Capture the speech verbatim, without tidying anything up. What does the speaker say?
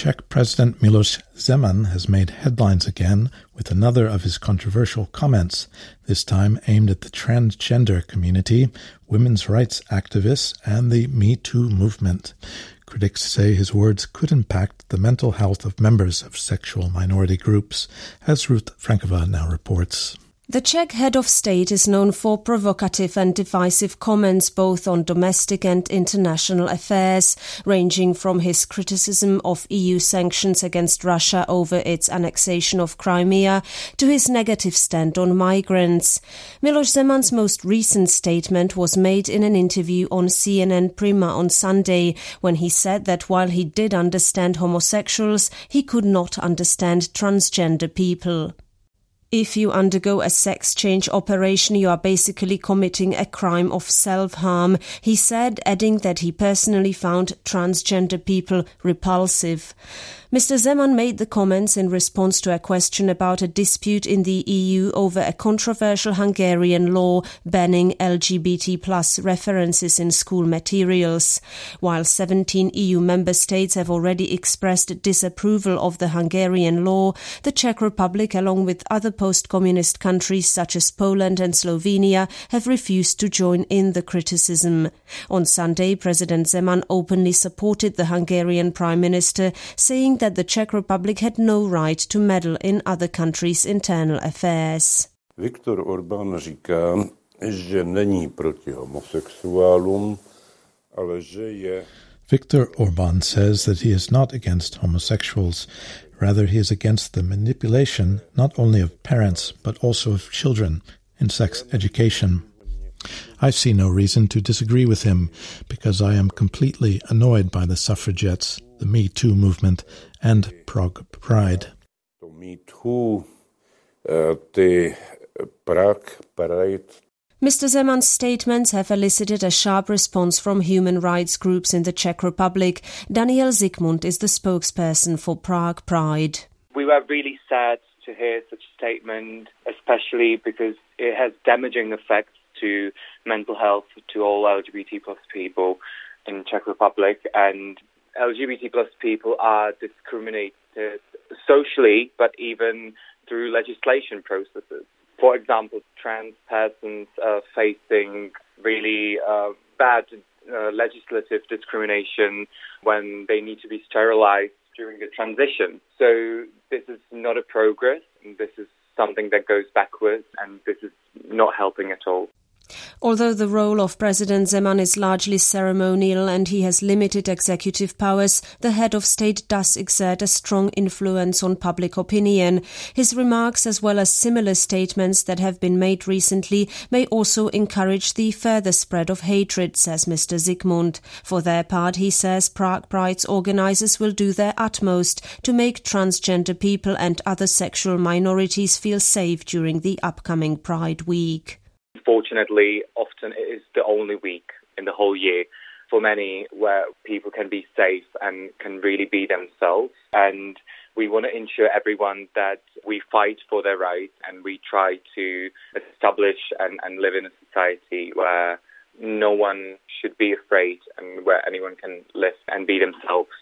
Czech President Miloš Zeman has made headlines again with another of his controversial comments, this time aimed at the transgender community, women's rights activists, and the Me Too movement. Critics say his words could impact the mental health of members of sexual minority groups, as Ruth Frankova now reports. The Czech head of state is known for provocative and divisive comments both on domestic and international affairs, ranging from his criticism of E U sanctions against Russia over its annexation of Crimea to his negative stand on migrants. Miloš Zeman's most recent statement was made in an interview on C N N Prima on Sunday, when he said that while he did understand homosexuals, he could not understand transgender people. If you undergo a sex change operation, you are basically committing a crime of self-harm, he said, adding that he personally found transgender people repulsive. Mister Zeman made the comments in response to a question about a dispute in the E U over a controversial Hungarian law banning L G B T plus references in school materials. While seventeen E U member states have already expressed disapproval of the Hungarian law, the Czech Republic, along with other post-communist countries such as Poland and Slovenia, have refused to join in the criticism. On Sunday, President Zeman openly supported the Hungarian Prime Minister, saying that the Czech Republic had no right to meddle in other countries' internal affairs. Viktor Orbán říká, že není proti homosexuálům, ale že je... Viktor Orbán says that he is not against homosexuals. Rather, he is against the manipulation not only of parents but also of children in sex education. I see no reason to disagree with him because I am completely annoyed by the suffragettes, the Me Too movement, and Prague Pride. Me Too, uh, the Prague Pride. Mister Zeman's statements have elicited a sharp response from human rights groups in the Czech Republic. Daniel Zikmund is the spokesperson for Prague Pride. We were really sad to hear such a statement, especially because it has damaging effects to mental health to all L G B T plus people in Czech Republic, and L G B T plus people are discriminated socially, but even through legislation processes. For example, trans persons are facing really uh, bad uh, legislative discrimination when they need to be sterilized during a transition. So this is not a progress, and this is something that goes backwards, and this is not helping at all. Although the role of President Zeman is largely ceremonial and he has limited executive powers, the head of state does exert a strong influence on public opinion. His remarks, as well as similar statements that have been made recently, may also encourage the further spread of hatred, says Mister Zikmund. For their part, he says Prague Pride's organisers will do their utmost to make transgender people and other sexual minorities feel safe during the upcoming Pride Week. Fortunately, often it is the only week in the whole year for many where people can be safe and can really be themselves. And we want to ensure everyone that we fight for their rights and we try to establish and, and live in a society where no one should be afraid and where anyone can live and be themselves.